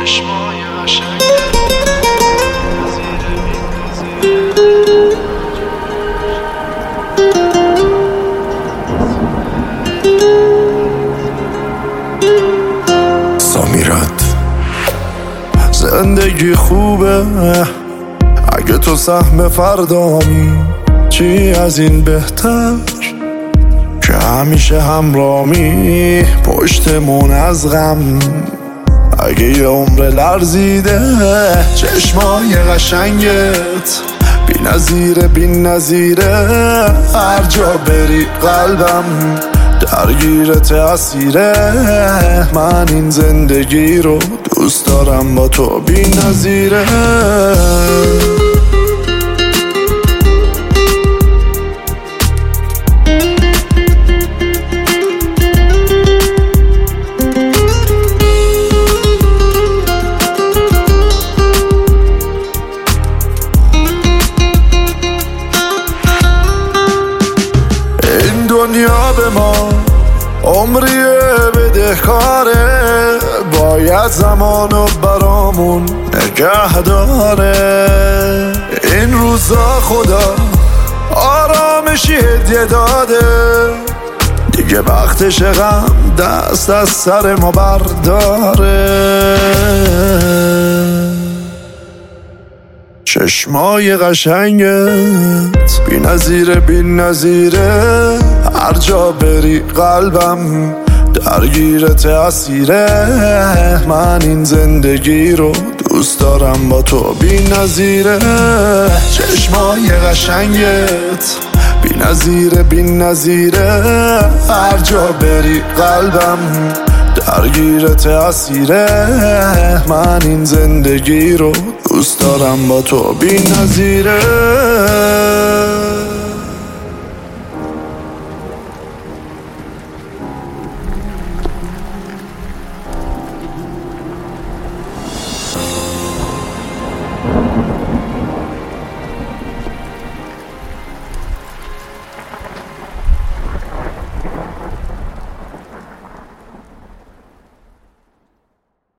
چشمای قشنگ سامیرات زندگی خوبه اگه تو سهم فردامی، چی از این بهتر که همیشه همرامی پشتمون از غم. اگه یه عمر لرزیده چشمای قشنگت بی نظیره، هر جا بری قلبم درگیر تأثیره. من این زندگی رو دوست دارم با تو بی نظیره. دنیا به ما عمریه بدهکاره، باید زمانو برامون نگه داره. این روزا خدا آرامشی هدیه داده، دیگه وقتش غم دست از سر ما برداره. چشمای قشنگت بی نظیره، هر جا بری قلبم درگیر تأثیره. من این زندگی رو دوست دارم با تو بی نظیره. چشمای قشنگت بی نظیره، هر جا بری قلبم درگیر تأثیره. من این زندگی رو دوست دارم با تو بی نظیره.